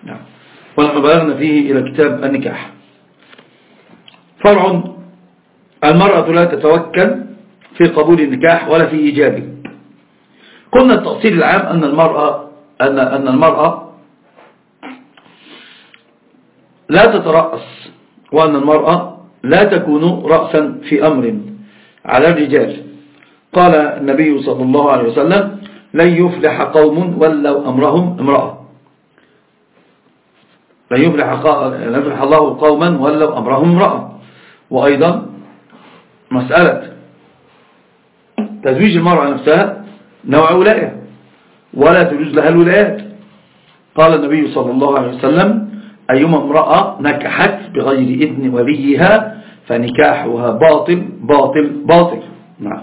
نعم. ولما بلغنا فيه إلى كتاب النكاح. فرع: المرأة لا تتوكل في قبول النكاح ولا في إيجابه. قلنا التأصيل العام أن المرأة لا تترأس، وأن المرأة لا تكون رأسا في أمر على الرجال. قال النبي صلى الله عليه وسلم: لن يفلح قوم ولوا أمرهم امرأة. لن يفلح الله قوما ولوا أمرهم امرأة. وأيضا مسألة تزويج المرأة نفسها نوع ولاية، ولا تجوز لها الولايات. قال النبي صلى الله عليه وسلم: أيما امرأة نكحت بغير إذن وليها فنكاحها باطل باطل باطل. نعم.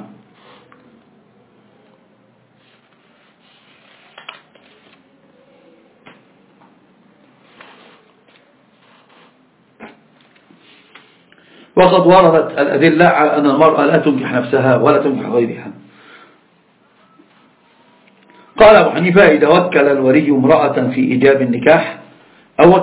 وقد وردت الأدلة على أن المرأة لا تنكح نفسها ولا تنكح غيرها. قال أبو حنيفة: إذا وكل الولي امرأة في إيجاب النكاح أو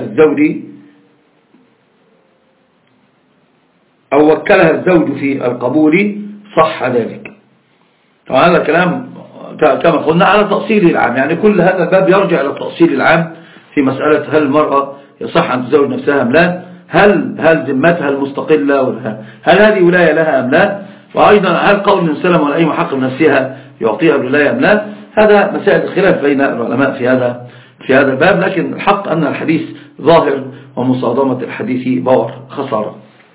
وكلها الزوج في القبول صح ذلك. طبعا هذا الكلام كما قلنا على تأصيل العام، يعني كل هذا الباب يرجع إلى التأصيل العام في مسألة هل المرأة يصح أن تزوج نفسها أم لا، هل ذمتها المستقلة، هل هذه ولاية لها أم لا، وأيضا هل قول النبي صلى الله عليه وسلم ولا أي محق من نفسها يعطيها الولاية أم لا. هذا مسائل الخلاف بين العلماء في هذا الباب، لكن الحق أن الحديث ظاهر ومصادمة الحديث بور خسارة.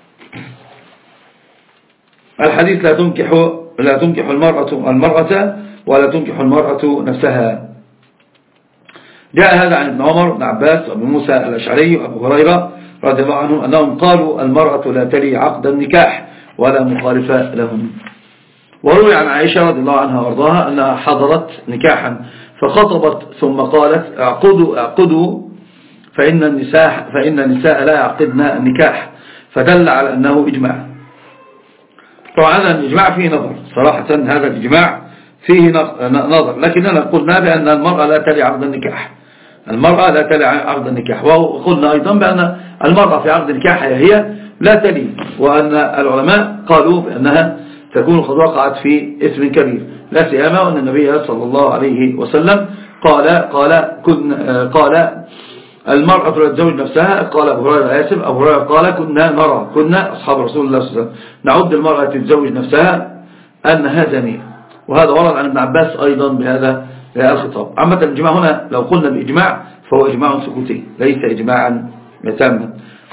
الحديث: لا تنكح المرأة ولا تنكح المرأة نفسها. جاء هذا عن ابن عمر بن عباس وابن موسى الأشعري وأبو هريرة رضي الله عنهم أنهم قالوا: المرأة لا تلي عقد النكاح ولا مخالفة لهم. وروي عن عائشة رضي الله عنها وارضاها أنها حضرت نكاحا فخطبت ثم قالت: اعقدوا فإن النساء لا يعقدن النكاح، فدل على أنه إجماع. طبعا هذا الإجماع فيه نظر، صراحة هذا الإجماع فيه نظر، لكننا قلنا بأن المرأة لا تلي عقد النكاح، المرأة لا تلي عقد النكاح. وقلنا أيضا بأن المرأة في عقد النكاح هي لا تلي، وأن العلماء قالوا بأنها تكون قد وقعت في إثم كبير، لا سيما وأن النبي صلى الله عليه وسلم قال المرأة لا تزوج نفسها. قال أبو هريرة قال: كنا أصحاب رسول الله صلى الله عليه وسلم نعد المرأة تتزوج نفسها أنها زانية. وهذا ورد عن ابن عباس أيضا بهذا الخطاب. عامة الإجماع هنا لو قلنا بإجماع فهو إجماع سكوتي ليس إجماعا تاما.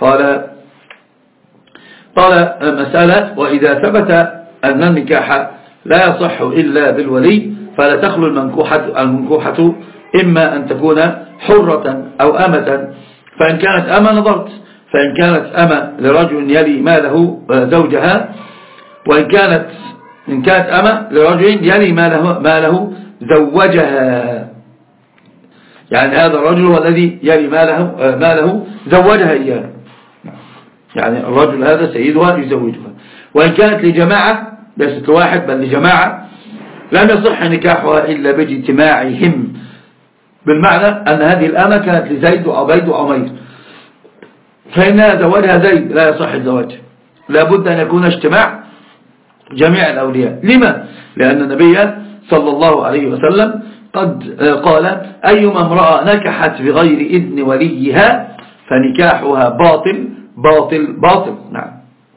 قال مسألة: وإذا ثبت أن النكاح لا يصح إلا بالولي فلا تخلو المنكوحة إما أن تكون حرة أو أمة، فإن كانت أمة نظرت، فإن كانت أمة لرجل يلي ماله زوجها، وإن كانت أمة لرجل يلي ماله زوجها، يعني هذا الرجل هو الذي يلي ماله زوجها إياه، يعني الرجل هذا سيدها يزوجها. وإن كانت لجماعة ليست لواحد بل لجماعة لم يصح نكاحها إلا باجتماعهم، بالمعنى أن هذه الأمة كانت لزيد وعبيد وعمير، فإنها زوجها زيد لا يصح الزواج، لابد أن يكون اجتماع جميع الأولياء. لما؟ لأن النبي صلى الله عليه وسلم قد قال: أيما امرأة نكحت بغير إذن وليها فنكاحها باطل باطل باطل. نعم.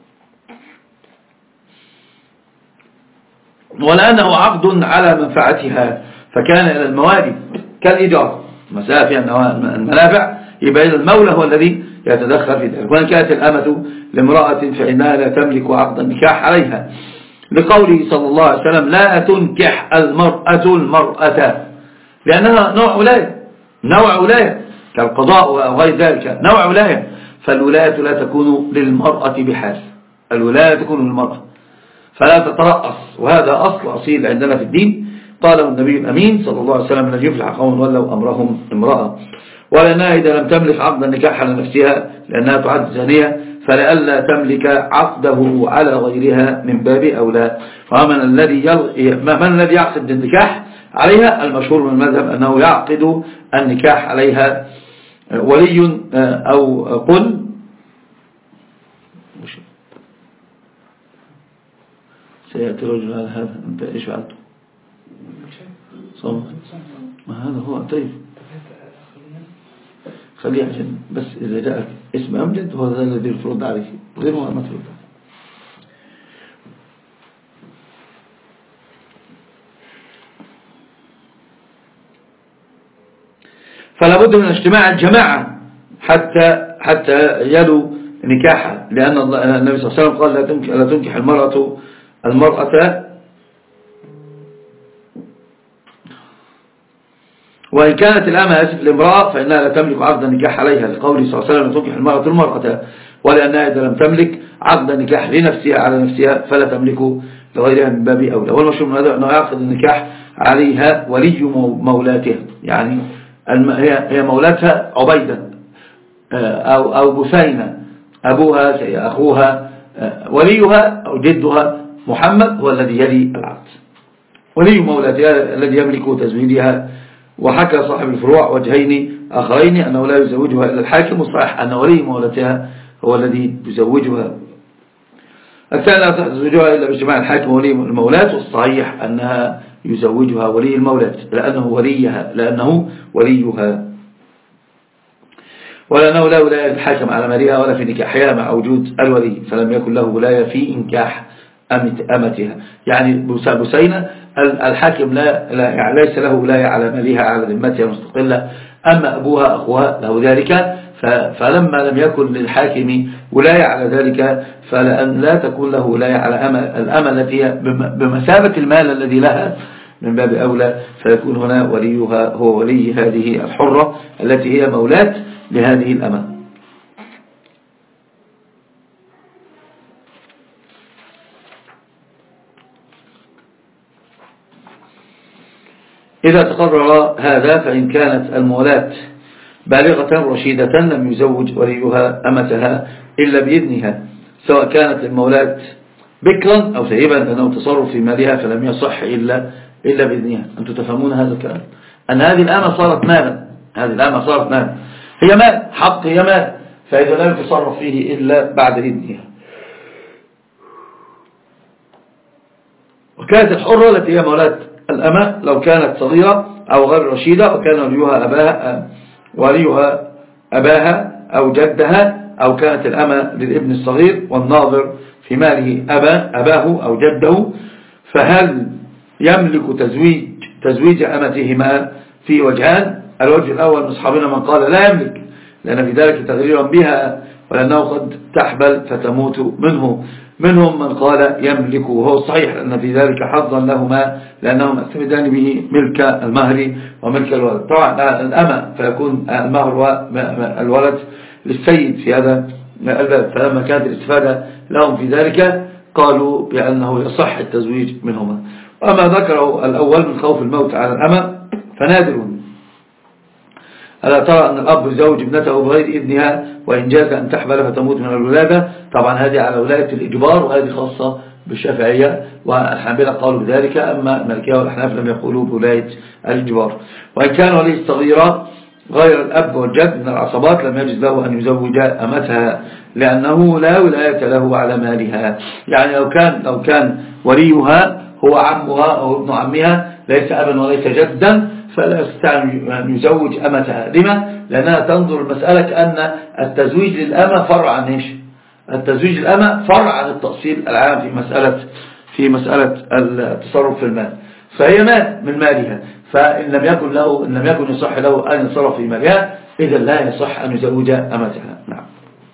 ولأنه عقد على منفعتها فكان إلى الموالي كالإيجار، مسألة فيها المنافع، يبقى المولى هو الذي يتدخل في ذلك. وإن كانت الأمة لامرأة فإنها لا تملك عقد النكاح عليها، لقوله صلى الله عليه وسلم: لا تنكح المرأة، لأنها نوع ولاية كالقضاء وغير ذلك، نوع ولاية، فالولاية لا تكون للمرأة بحال، الولاية تكون للمرأة فلا تترأس، وهذا أصل أصيل عندنا في الدين. قاله النبي الأمين صلى الله عليه وسلم: لن يفلح قوم ولوا أمرهم امرأة. ولأنها إذا لم تملك عقد النكاح على نفسها لأنها تعد زانية فلألا تملك عقده على غيرها من باب أولى. ومن الذي يعقد النكاح عليها؟ المشهور من المذهب أنه يعقد النكاح عليها ولي أو قل سيأتي رجل على هذا، أنت إيش فعلته؟ صوم ما هذا هو. طيب خليه عشان بس إذا جاءك اسم أمجد هو ذا الذي يفرض عليك، غير ما تفرض عليك. فلا بد من اجتماع الجماعة حتى يلو نكاحا، لأن النبي صلى الله عليه وسلم قال لا تنكح المرأة وإن كانت الأمة أسف الامرأة فإنها لا تملك عقد النكاح عليها، لقوله صلى الله عليه وسلم لا تنكح المرأة، ولأنها إذا لم تملك عقد النكاح لنفسها على نفسها فلا تملك لغيرها من باب أولى. والمشهور من هذا أنه يعقد النكاح عليها ولي مولاتها، يعني هي مولاتها عبيدة أو بثينة، أبوها أخوها، وليها أو جدها محمد هو الذي يلي العقد، ولي مولاتها الذي يملك تزويدها. وحكى صاحب الفروع وجهين آخرين أنه لا يزوجها إلا الحاكم، والصحيح أن ولي مولاتها هو الذي يزوجها. الثاني لا تزوجها إلا باجتماع الحاكم ولي المولات، والصحيح أنها يزوجها ولي المولات لأنه وليها، ولأنه لا ولاية الحاكم على مالها ولا في نكاحها مع وجود الولي، فلم يكن له ولاية في إنكاح أمتها. يعني بسينة الحاكم ليس له ولاية على مالها على ذمتها المستقلة، أما أبوها أخوها له ذلك، فلما لم يكن للحاكم ولاية على ذلك فلأن لا تكون له ولاية على الأمة التي هي بمثابة المال الذي لها من باب أولى، فيكون هنا وليها هو ولي هذه الحرة التي هي مولاة لهذه الأمة. إذا تقرر هذا فإن كانت المولاة بالغة رشيدة لم يزوج وليها أمتها إلا بإذنها، سواء كانت المولاة بكرا أو ثيبا، لأنه تصرف في مالها فلم يصح إلا بإذنها. أنتم تفهمون هذا الكلام؟ أن هذه الأمة صارت مالا، هي مال حق، هي مال، فإذا لم يتصرف فيه إلا بعد إذنها. وكانت الحرة التي هي مولاة الأمة لو كانت صغيرة أو غير رشيدة وكان وليها أباها أو جدها، أو كانت الأمة للابن الصغير والناظر في ماله أباه أو جده، فهل يملك تزويج أمتهما؟ في وجهان. الوجه الأول من أصحابنا من قال لا يملك، لأن في ذلك تغييرا بها ولأنه قد تحبل فتموت منهم من قال يملك، وهو صحيح أن في ذلك حظا لهما لأنهم اعتمدان به ملك المهر وملك الولد. طبعا الأمة فيكون المهر والولد للسيد في هذا الباب، فلما كانت الاستفادة لهم في ذلك قالوا بأنه يصح التزويج منهما. وأما ذكره الأول من خوف الموت على الأمة فنادر. ألا ترى أن الأب يزوج ابنته بغير إذنها وإن جاز أن تحبل فتموت من الولادة؟ طبعا هذه على ولاية الإجبار، وهذه خاصة بالشافعية، والحنابلة قالوا بذلك، أما المالكية والأحناف لم يقولوا بولاية الإجبار. وإن كان ولي الصغيرة غير الأب والجد من العصبات لم يجز له أن يزوج أمتها، لأنه لا ولاية له على مالها. يعني لو كان وليها هو عمها أو ابن عمها ليس أبا وليس جدا فلا يستطيع أن يزوج أمتها. لما؟ لأنها تنظر المسألة كأن التزويج للأمة فرع عن إيش؟ التزويج للأمة فرع عن التأصيل العام في مسألة التصرف في المال، فهي مال من مالها، فإن لم يكن يصح له أن يتصرف في مالها إذا لا يصح أن يزوج أمتها. نعم.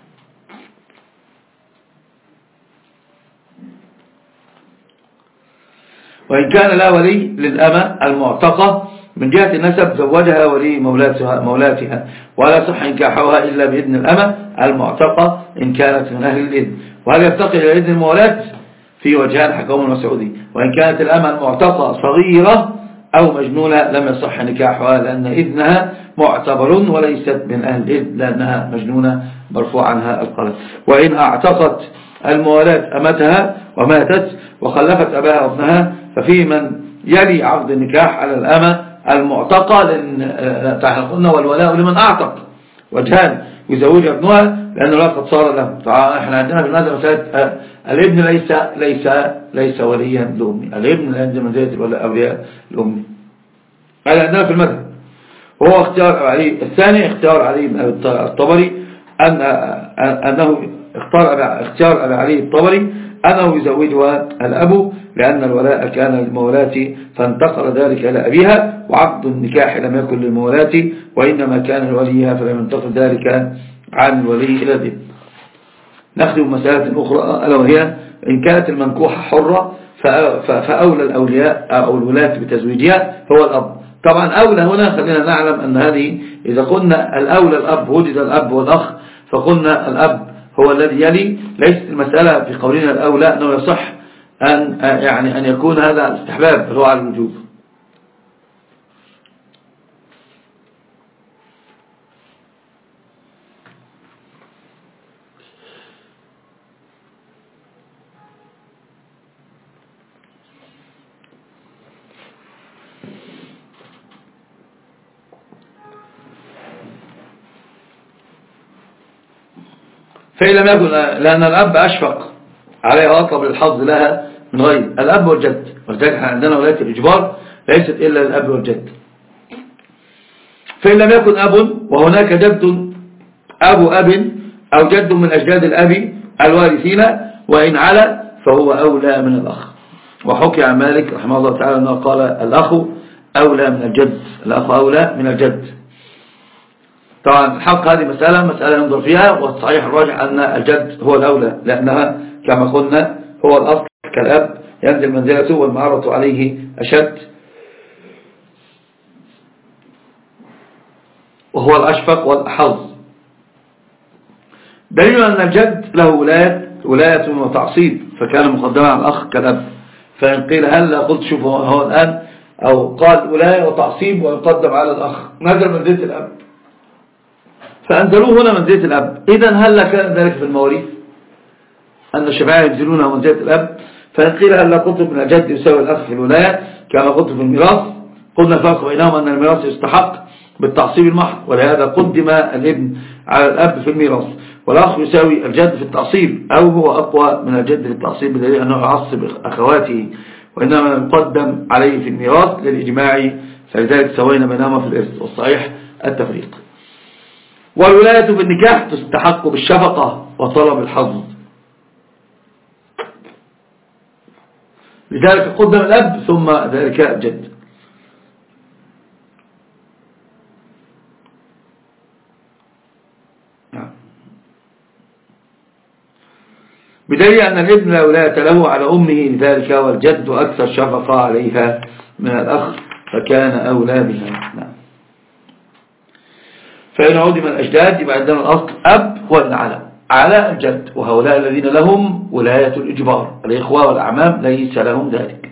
وإن كان لا ولي للأمة المعتقة من جهة النسب زوجها ولي مولاتها، ولا صح إنكاحها إلا بإذن الأمة المعتقة إن كانت من أهل الإذن. وهل يفتقر إلى إذن المولات؟ في وجهان حكاهم المسعودي. وإن كانت الأمة المعتقة صغيرة أو مجنونة لم يصح نكاحها، لأن إذنها معتبر وليست من أهل الإذن لأنها مجنونة مرفوع عنها القلم. وإن اعتقت المولات أمتها وماتت وخلفت أباها وابنها ففي من يلي عقد النكاح على الأمة المعتقة، لأن قلنا والولاء لمن أعتق، وجهان يزوجها ابنها لأنه لا قد صار له. احنا عندنا في المذهب مسألة الابن ليس وليا لأمه، الابن لا ينزل منزلة أولياء لأمه، هذا عندنا في المذهب. وهو اختيار علي الثاني، اختيار علي الطبري أنه اختيار علي الطبري أنه يزوجها الأب لأن الولاء كان للمولاة فانتقل ذلك إلى أبيها، وعقد النكاح لم يكن للمولاة وإنما كان لوليها فلم ينتقل ذلك عن الولي إلى الابن. نختم مسألة أخرى ألا وهي إن كانت المنكوحة حرة فأولى الأولياء أو الولاة بتزويجها هو الأب. طبعا أولى هنا خلينا نعلم أن هذه إذا قلنا الأولى الأب وجد الأب والأخ فقلنا الأب هو الذي يلي، ليست المسألة في قولنا الأولى أنه يصح أن يكون هذا الاستحباب هو على الوجوب. فإن لم يكن لأن الأب أشفق عليها وأطلب الحظ لها من غير الأب والجد، ولذلك عندنا ولاية الإجبار ليست إلا الأب والجد. فإن لم يكن أب وهناك جد أبو أب أو جد من أجداد الأب الوارثين وإن على فهو أولى من الأخ. وحكي عن مالك رحمه الله تعالى أنه قال الأخ أولى من الجد، الأخ أولى من الجد. طبعا الحق هذه مسألة ينظر فيها، والصحيح الراجح أن الجد هو الأولى لأنها كما قلنا هو الأصل كالأب ينزل منزلته والمعارضة عليه أشد، وهو الأشفق والأحظ. دليل أن الجد له ولاية وتعصيب فكان مقدما على الأخ كالأب. فإن قيل هل قلت شوف هو الآن أو قال ولاية وتعصيب ويقدم على الأخ نزل منزلة الأب فأنزلوه هنا منزلة الأب، إذن هل كان ذلك في المواريث أن الشفاعة ينزلونها منزلة الأب؟ فإن قيل هل قلت من الجد يساوي الأخ في الولاية كما قلت في الميراث؟ قلنا فرق بينهم أن الميراث يستحق بالتعصيب المحض ولهذا قدم الابن على الأب في الميراث، والأخ يساوي الجد في التعصيب أو هو أقوى من الجد في التعصيب بدليل أنه يعصب أخواته وإنما يقدم عليه في الميراث للإجماع، فلذلك سوينا بينهما في الإرث، والصحيح التفريق. والولاية بالنكاح تستحق بالشفقة وطلب الحظ، لذلك قدم الأب ثم ذلك الجد. بدليل أن الابن لا ولاية له على أمه لذلك، والجد أكثر شفقة عليها من الأخ فكان أولى بها. نعم. فإن عدم الأجداد يبقى عندنا الأصل أب وإن على الجد، وهؤلاء الذين لهم ولاية الإجبار الإخوة والأعمام ليس لهم ذلك.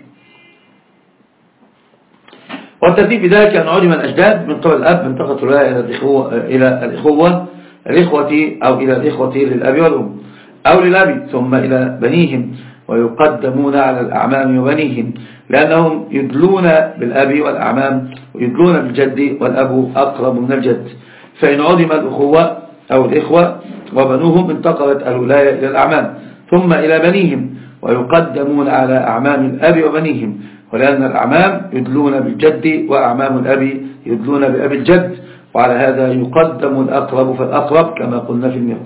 والترتيب بذلك أن عدم الأجداد من قبل الأب انتقلت الولاية إلى الإخوة أو إلى الإخوة للأب والأم أو للأب ثم إلى بنيهم، ويقدمون على الأعمام وبنيهم لأنهم يدلون بالأب والأعمام ويدلون بالجد والأب أقرب من الجد. فإن عدم الأخوة أو الإخوة وبنوهم انتقلت الولاية إلى الأعمام ثم إلى بنيهم، ويقدمون على أعمام الأب وبنيهم، ولأن الأعمام يدلون بالجد وأعمام الأب يدلون بأب الجد، وعلى هذا يقدم الأقرب فالأقرب كما قلنا في الميراث.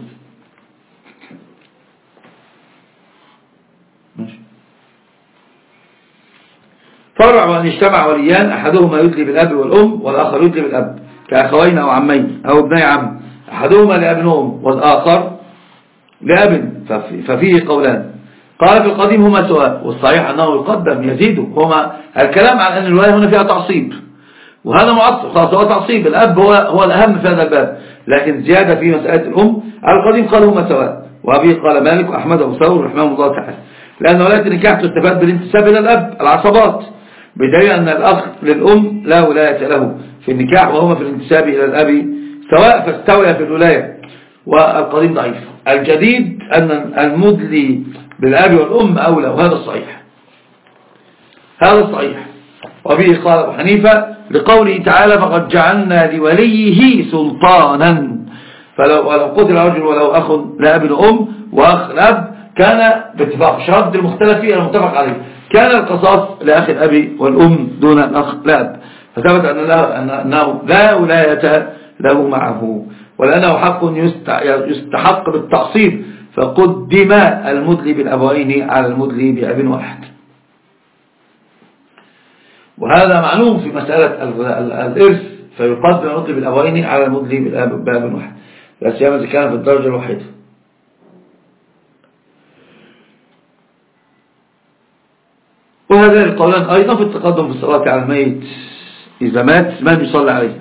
فرع وأن يجتمع وليان أحدهما يدلي بالأب والأم والآخر يدلي بالأب كأخوين أو عمين أو ابني عم، أحدهما لأب وأم والآخر لأب، ففيه قولان. قال في القديم هما سواء، والصحيح أنه يقدم يزيد. هما الكلام عن أن الولاية هنا فيها تعصيب وهذا معصب، خلاص هو تعصيب الأب هو الأهم في هذا الباب، لكن زيادة في مسألة الأم. القديم قال هما سواء، وأبيه قال مالك وأحمد وثور رحمه الله تعالى، لأن ولاية النكاح تستفاد بالانتساب إلى الأب العصبات، بدليل أن الأخ للأم لا ولاية له في النكاح وهما في الانتساب إلى الأب سواء فاستوى في الولاية. والقديم ضعيف. الجديد أن المدلي بالأب والأم أولى، وهذا الصحيح، هذا الصحيح. وبه قال أبو حنيفة لقوله تعالى فقد جعلنا لوليه سلطانا، ولو قتل رجل ولو أخ لأب وأم وأخ لأب كان باتفاق شرط المختلف فيه المتفق عليه، كان القصاص لأخي الأب والأم دون الأخ لأب، فثبت أنه لا ولاية له معه، ولأنه حق يستحق بالتعصيب، فقدم المدلي بالأبوين على المدلي بأب واحد. وهذا معلوم في مسألة الإرث، فيقدم المدلي بالأبوين على المدلي بأب واحد، لا سيما إذا كان في الدرجة الوحيدة. وهذا القولان أيضا في التقدم في الصلاة على الميت إذا مات من يصلي عليه،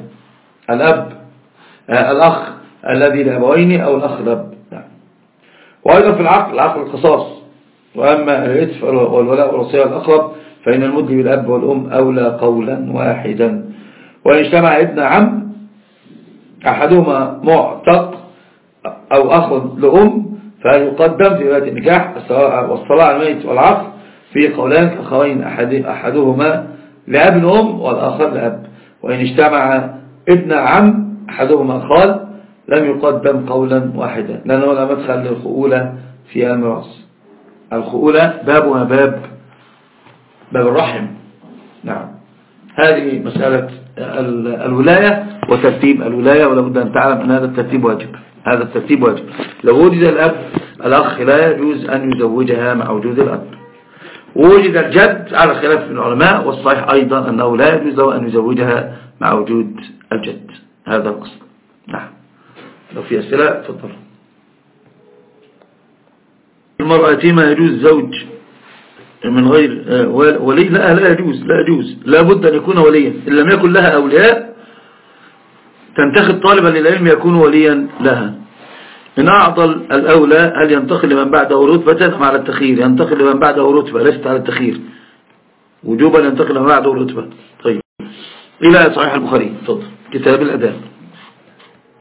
الأخ الذي لأبوين أو الأخ الأب. وأيضا في العقل القصاص، وأما الإتف والولاء والوصية والأقرب فإن المدلي بالأب والأم أولى قولا واحدا. وإن اجتمع ابن عم أحدهما معتق أو أخ لأم فيقدم في رواية النكاح والصلاة على الميت والعقل في قولان كأخوين أحدهما لأب وأم والآخر لأب. وإن اجتمع ابن عم أحدهما خال لم يقدم قولا واحدا، لأنه لا مدخل للخؤولة في الميراث. الخؤولة بابها باب الرحم. نعم، هذه مسألة الولاية وترتيب الولاية، ولا بد أن تعلم أن هذا الترتيب واجب. لو وجد الأب الأخ لا يجوز أن يزوجها مع وجود الأب. ووجد الجد على خلاف العلماء، والصحيح أيضا أنه لا يجوز له أن يزوجها مع وجود الجد. هذا الأصل. نعم، لو في أسئلة تفضل. المرأة ما يجوز زوج من غير ولي؟ لا يجوز، لا بد أن يكون وليا. إن لم يكن لها أولياء تنتخب طالبا للعلم يكون وليا لها. إن أعضل الأولى هل ينتقل لمن بعده رتبة أم على التخيير؟ ينتقل لمن بعده رتبة، ليست على التخيير، وجوبا ينتقل لمن بعده رتبة. طيب، إلى صحيح البخاري. تفضل، كتاب الأداء.